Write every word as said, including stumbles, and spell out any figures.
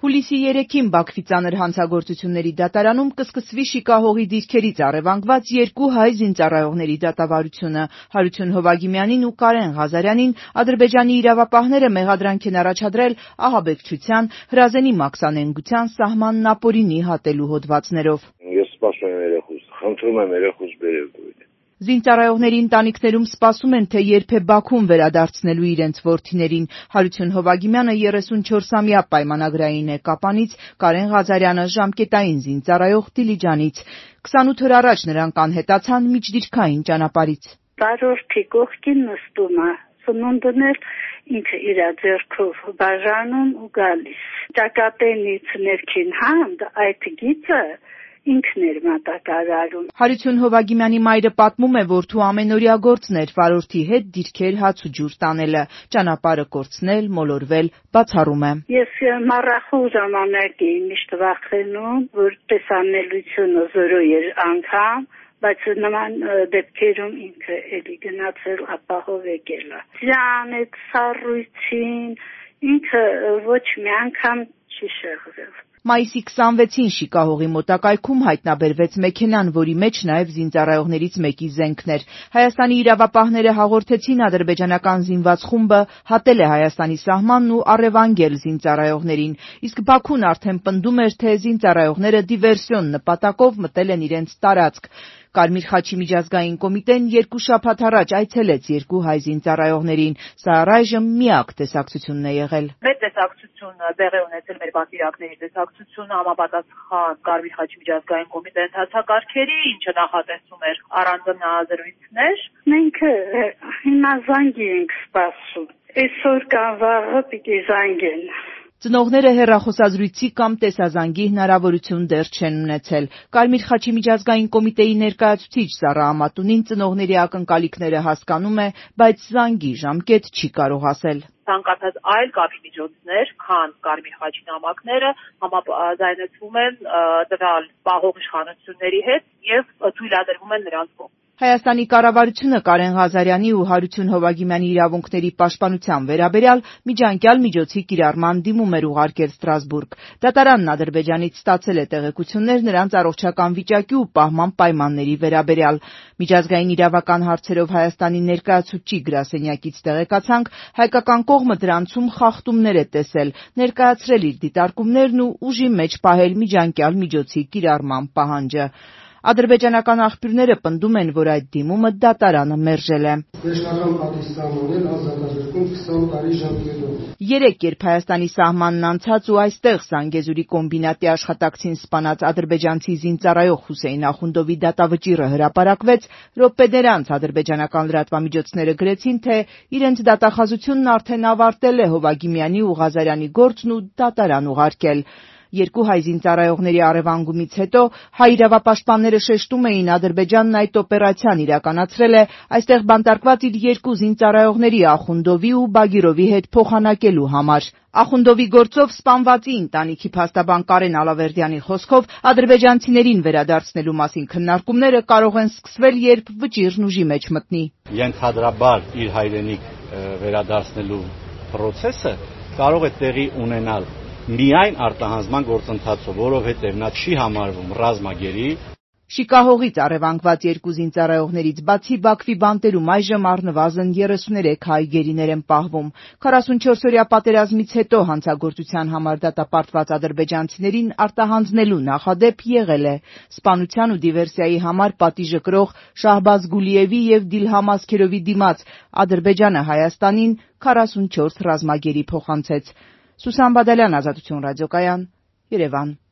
Հուլիսի երեքին Բաքվի ծանր հանցագործությունների դատարանում կսկսվի շիկահողի դիրքերից առևանգված երկու հայ զինծառայողների դատավարությունը։ Հարություն Հովագիմյանին ու Կարեն Ղազարյանին Ադրբեջանի իրավապահները մեղադրանք են առաջադրել ահաբեկչության, հրազենի մաքսանենգության, սահմանն ապօրինի հատելու հոդվածներով։ Ես սպասում եմ երեխուս, խնդրում եմ երեխուս բերել տուր։ Զինծառայողների ընտանիքներում սպասում են, թե երբ է Բաքուն վերադարձնելու իրենց որդիներին։ Հարություն Հովագիմյանը երեսունչորսամյա պայմանագրային է Կապանից, Կարեն Ղազարյանը ժամկետային զինծառայող Դիլիջանից։ քսանութ օր առաջ նրանք անհետացան միջդիրքային ճանապարհից։ Բարորդի կողքին նստում է, սնունդն էլ ինքը իր ձեռքով բաժանում ու գալիս։ Ճակատենից ներքին հանդը այդ գիծը ինքն էր մատակարարում։ Հարություն Հովագիմյանի մայրը պատմում է, որ թու ամենօրյա գործն էր վարորդի հետ դիրքեր հաց ու ջուր տանելը, ճանապարհը կորցնել, մոլորվել, բացառում է։ Ես մառախուղ ժամանակ էի միշտ վախենում, որ տեսանելիությունը զորո էր անգամ, բայց նման դեպքերում ինքը էլի գնացել ապահով եկել է։ Ձյան այդ սառույցին ինքը ոչ մի անգամ չի շեղվել։ Մայիսի քսանվեցին շիկահողի մոտակայքում հայտնաբերվեց մեքենան, որի մեջ նաև զինծառայողներից մեկի զենքն էր։ Հայաստանի իրավապահները հաղորդեցին ադրբեջանական զինված խումբը հատել է Հայաստանի սահմանն ու առևանգել զինծառայողներին, իսկ Բաքուն արդեն պնդում էր, թե զինծառայողները դիվերսիոն նպատակով մտել են իրենց տարածք։ Կարմիր խաչի միջազգային կոմիտեն երկու շաբաթ առաջ այցելեց երկու հայ զինծառայողներին։ Սա առայժմ միակ տեսակցությունն է եղել։ Մեր տեսակցությունը տեղի ունեցել մեր պատվիրակների տեսակցությունը համապատասխան Կարմիր խաչի միջազգային կոմիտեի ընթացակարգերի, ինչը նախատեսում էր առանձնազրույցներ։ Մենք հիմա զանգի ենք սպասում։ Այսօր կամ վաղը պիտի զանգեն։ Ծնողները հեռախոսազրույցի կամ տեսազանգի հնարավորություն դեռ չեն ունեցել։ Կարմիր խաչի միջազգային կոմիտեի ներկայացուցիչ Սառա Ամատունին ծնողների ակնկալիքները հասկանում է, բայց զանգի ժամկետ չի կարող ասել։ Ցանկացած այլ կապի միջոցներ, քան Կարմիր խաչի նամակները, համաձայնեցվում են տվյալ պահող իշխանությունների հետ եւ թույլատրվում են նրանց կողմից։ Հայաստանի կառավարությունը Կարեն Ղազարյանի ու Հարություն Հովագիմյանի իրավունքների պաշտպանության վերաբերյալ միջանկյալ միջոցի կիրառման դիմում էր ուղարկել Ստրասբուրգ։ Դատարանն Ադրբեջանից ստացել է տեղեկություններ նրանց առողջական վիճակի ու պահման պայմանների վերաբերյալ։ Միջազգային իրավական հարցերով Հայաստանի ներկայացուցչի գրասենյակից տեղեկացանք, հայկական կողմը դրանցում խախտումներ է տեսել, ներկայացրել իր դիտարկումներն ու ուժի մեջ պահել միջանկյալ միջոցի կիրառման պահանջը։ Ադրբեջանական աղբյուրները պնդում են, որ այդ դիմումը դատարանը մերժել է։ Վերջնական պատիժ ստանալել ազատազրկում քսան տարի ժամկետով։ Երեք երբ Հայաստանի սահմանն անցած ու այստեղ Զանգեզուրի կոմբինատի աշխատակցին սպանած ադրբեջանցի զինծառայող Հուսեյն Ախունդովի դատավճիռը հրապարակվեց, րոպեներ անց ադրբեջանական լրատվամիջոցները գրեցին, թե իրենց դատախազությունն արդեն ավարտել է Հովագիմյանի ու Ղազարյանի գործն ու դատարան ուղարկել։ Երկու հայ զինծառայողների առևանգումից հետո հայ իրավապաշտպանները շեշտում էին, Ադրբեջանն այդ օպերացիան իրականացրել է այստեղ բանտարկված իր երկու զինծառայողների Ախունդովի ու Բագիրովի հետ փոխանակելու համար։ Ախունդովի գործով սպանվածի ընտանիքի փաստաբան Կարեն Ալավերդյանի խոսքով ադրբեջանցիներին վերադարձնելու մասին քննարկումները կարող են սկսվել, երբ վճիռն ուժի մեջ մտնի։ Ենթադրաբար իր հայրենիք վերադարձնելու process-ը կարող է տեղի ունենալ միայն արտահանձնման գործընթացով, որովհետև նա չի համարվում ռազմագերի։ Շիկահողից առևանգված երկու զինծառայողներից բացի Բաքվի բանտերում այժմ առնվազն երեսուներեք հայ գերիներ են պահվում։ քառասունչորսօրյա պատերազմից հետո հանցագործության համար դատապարտված ադրբեջանցիներին արտահանձնելու նախադեպ եղել է։ Սպանության ու դիվերսիայի համար պատիժը կրող Շահբազ Գուլիևի եւ Դիլհամ Ասքերովի դիմաց Ադրբեջանը Հայաստանին քառասունչորս ռազմագերի փոխանցեց։ Սուսան Բադալյան, Ազատություն ռադիոկայան, Երևան։